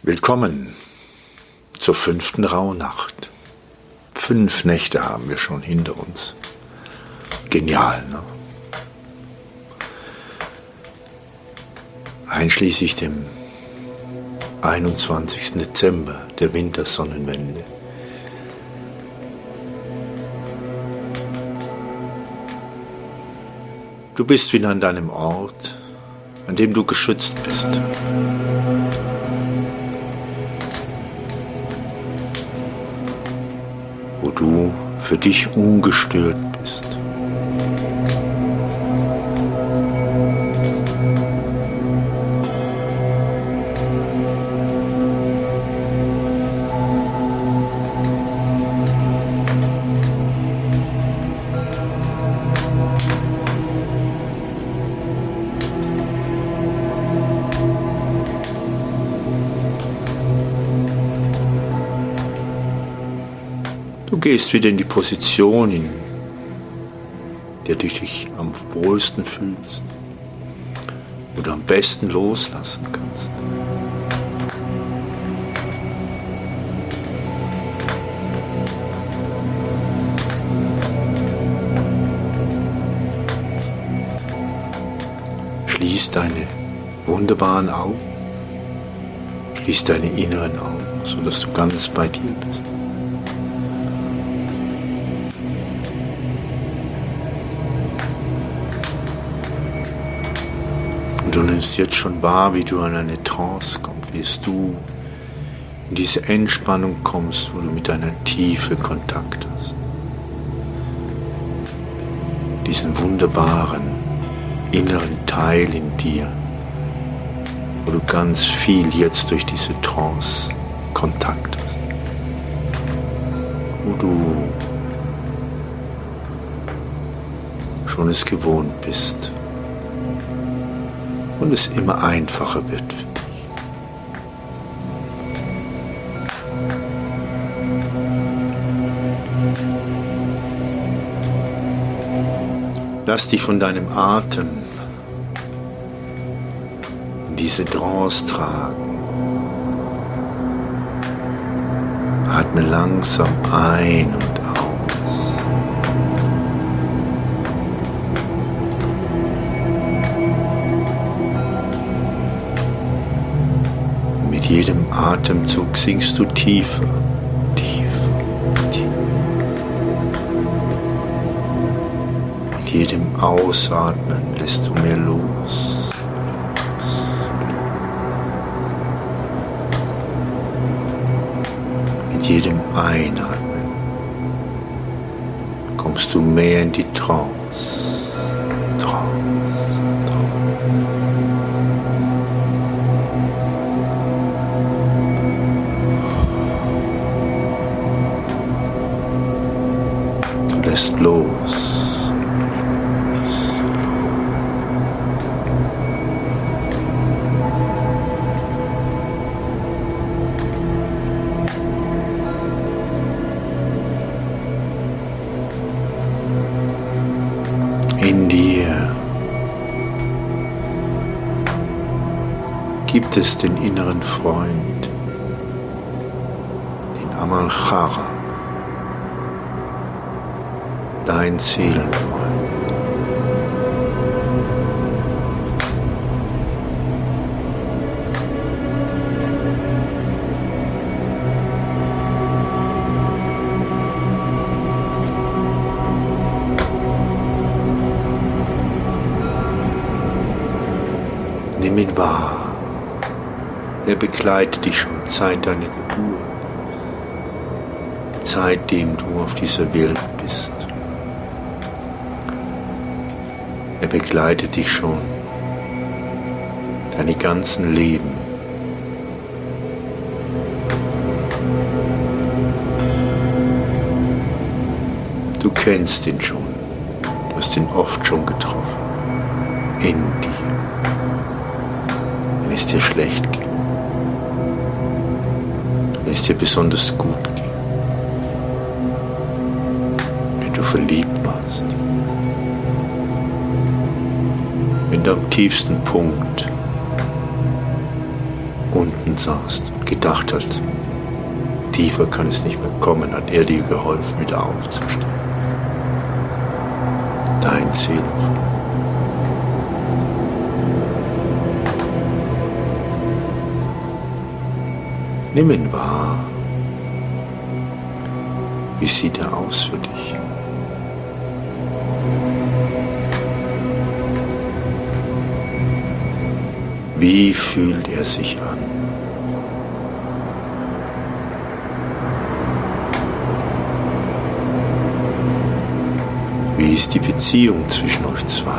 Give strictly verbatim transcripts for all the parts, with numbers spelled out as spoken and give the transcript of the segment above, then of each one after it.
Willkommen zur fünften Rauhnacht. Fünf Nächte haben wir schon hinter uns. Genial, ne? Einschließlich dem einundzwanzigsten Dezember, der Wintersonnenwende. Du bst wieder an deinem Ort, an dem du geschützt bist. Wo du für dich ungestört bist. Du gehst wieder in die Position, in der du dich am wohlsten fühlst, wo du am besten loslassen kannst. Schließ deine wunderbaren Augen, schließ deine inneren Augen, sodass du ganz bei dir bist. Du nimmst jetzt schon wahr, wie du in eine Trance kommst, wie es du in diese Entspannung kommst, wo du mit deiner Tiefe Kontakt hast. Diesen wunderbaren inneren Teil in dir, wo du ganz viel jetzt durch diese Trance Kontakt hast. Wo du schon es gewohnt bist. Und es immer einfacher wird für dich. Lass dich von deinem Atem in diese Trance tragen. Atme langsam ein und aus. Mit jedem Atemzug sinkst du tiefer, tiefer, tiefer. Mit jedem Ausatmen lässt du mehr los. Mit jedem Einatmen kommst du mehr in die Trance. Trance. Lässt los. In dir gibt es den inneren Freund, den Amalchara. Dein Seelenfreund. Nimm ihn wahr. Er begleitet dich schon seit deiner Geburt, seitdem du auf dieser Welt bist. Er begleitet dich schon deine ganzen Leben. Du kennst ihn schon, du hast ihn oft schon getroffen, in dir, wenn es dir schlecht geht, wenn es dir besonders gut geht, wenn du verliebt warst. Wenn du am tiefsten Punkt unten saßt und gedacht hast, tiefer kann es nicht mehr kommen, hat er dir geholfen, wieder aufzustehen. Dein Seelenfreund. Nimm ihn wahr. Wie sieht er aus für dich? Wie fühlt er sich an? Wie ist die Beziehung zwischen euch zwei?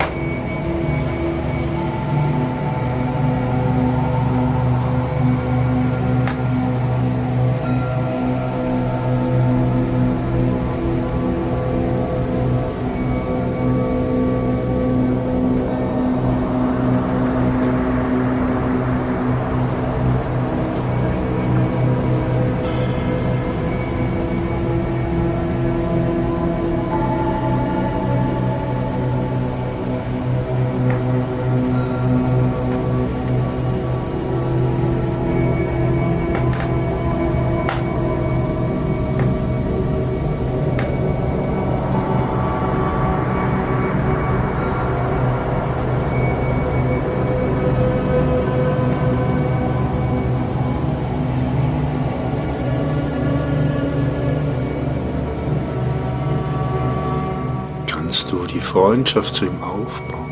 Kannst du die Freundschaft zu ihm aufbauen?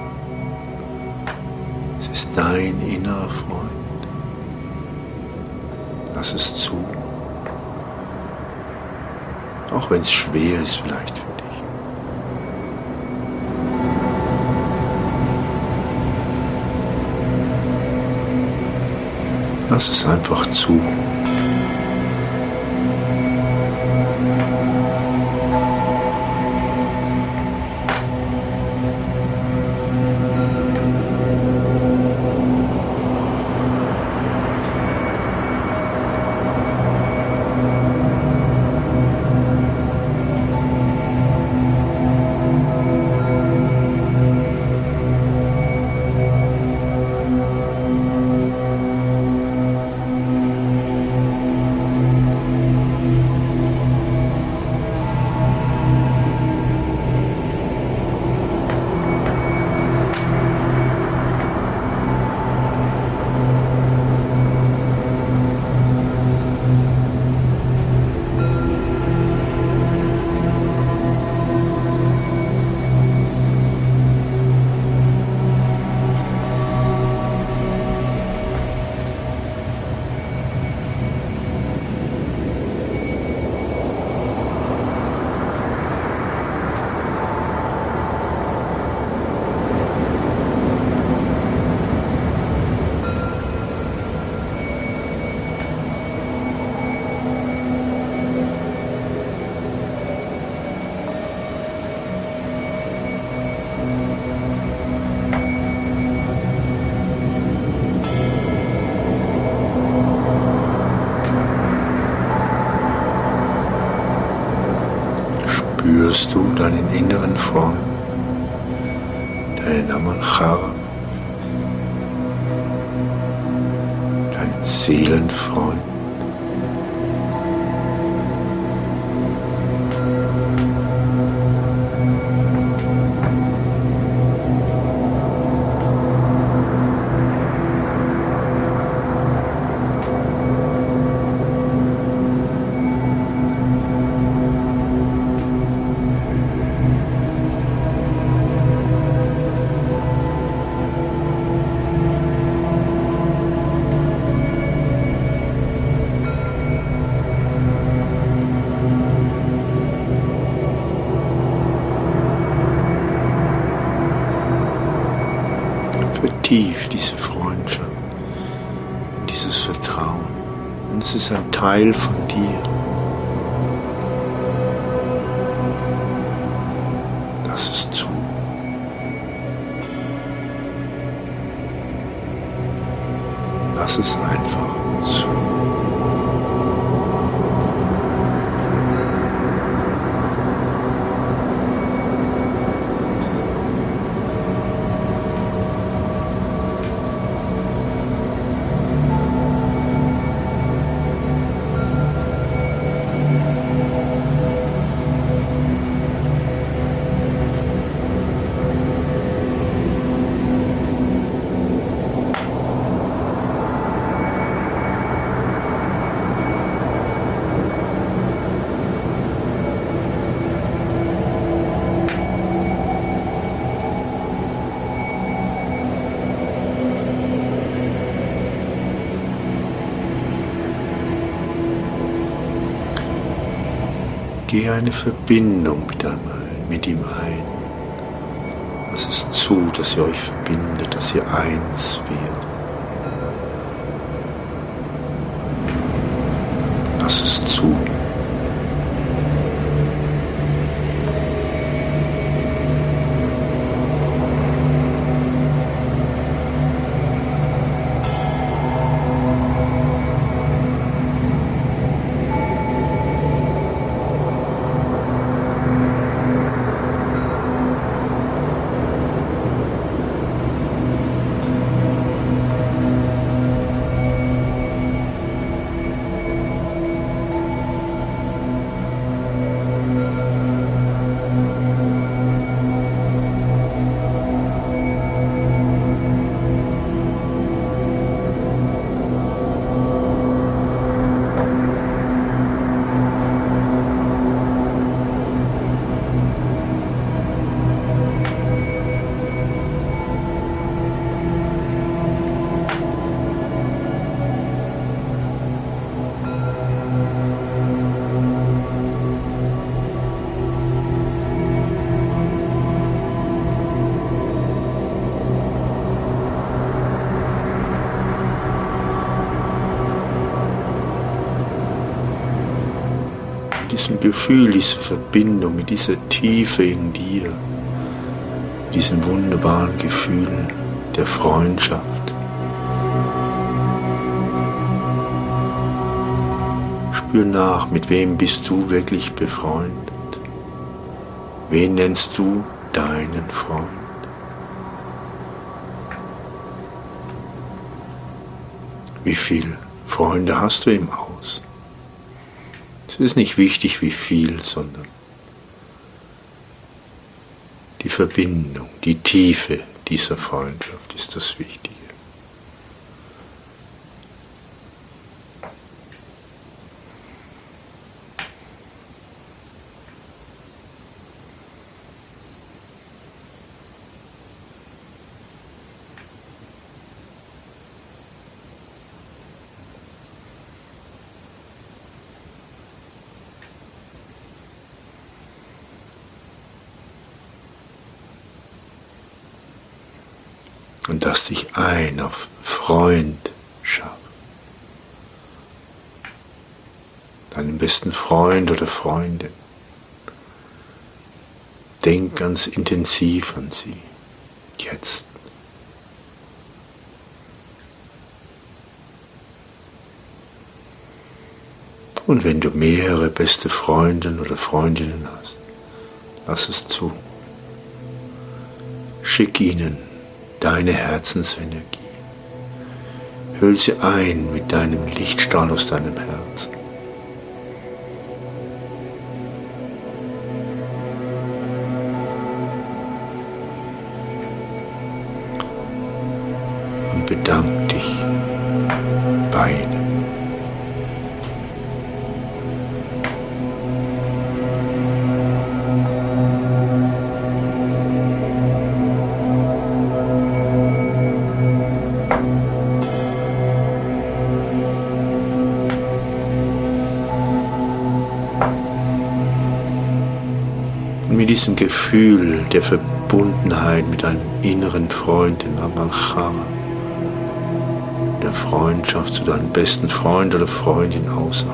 Es ist dein innerer Freund. Lass es zu. Auch wenn es schwer ist vielleicht für dich. Lass es einfach zu. Spürst du deinen inneren Freund, deinen Amalchara, deinen Seelenfreund? Vertief diese Freundschaft, dieses Vertrauen. Und es ist ein Teil von dir. Lass es zu. Lass es einfach zu. Geh eine Verbindung mit, einmal, mit ihm ein. Lass es zu, dass ihr euch verbindet, dass ihr eins werdet. Lass es zu. Diesem Gefühl, diese Verbindung, mit dieser Tiefe in dir, mit diesem wunderbaren Gefühl der Freundschaft. Spür nach, mit wem bist du wirklich befreundet? Wen nennst du deinen Freund? Wie viele Freunde hast du im Aus? Es ist nicht wichtig, wie viel, sondern die Verbindung, die Tiefe dieser Freundschaft ist das Wichtige. Und lass dich ein auf Freundschaft. Deinen besten Freund oder Freundin. Denk ganz intensiv an sie. Jetzt. Und wenn du mehrere beste Freundinnen oder Freundinnen hast, lass es zu. Schick ihnen deine Herzensenergie. Hüll sie ein mit deinem Lichtstrahl aus deinem Herzen. Und bedank dich bei ihnen. Mit diesem Gefühl der Verbundenheit mit deinem inneren Freund, dem Amalchama, der Freundschaft zu deinem besten Freund oder Freundin außer.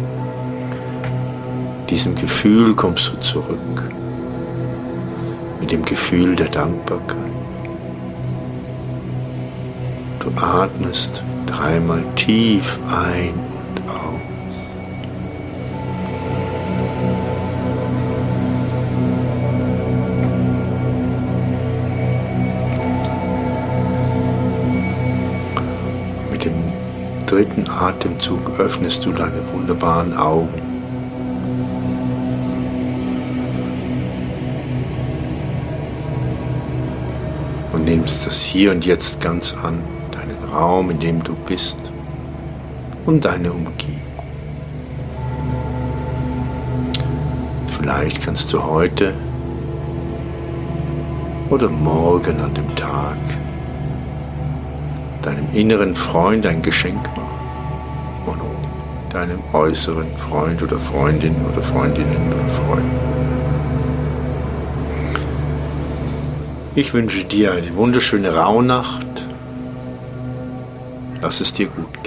Diesem Gefühl kommst du zurück, mit dem Gefühl der Dankbarkeit. Du atmest dreimal tief ein und aus. Dritten Atemzug öffnest du deine wunderbaren Augen. Und nimmst das Hier und Jetzt ganz an, deinen Raum, in dem du bist und deine Umgebung. Vielleicht kannst du heute oder morgen an dem Tag deinem inneren Freund ein Geschenk machen und deinem äußeren Freund oder Freundin oder Freundinnen oder Freunden. Ich wünsche dir eine wunderschöne Rauhnacht. Lass es dir gut gehen.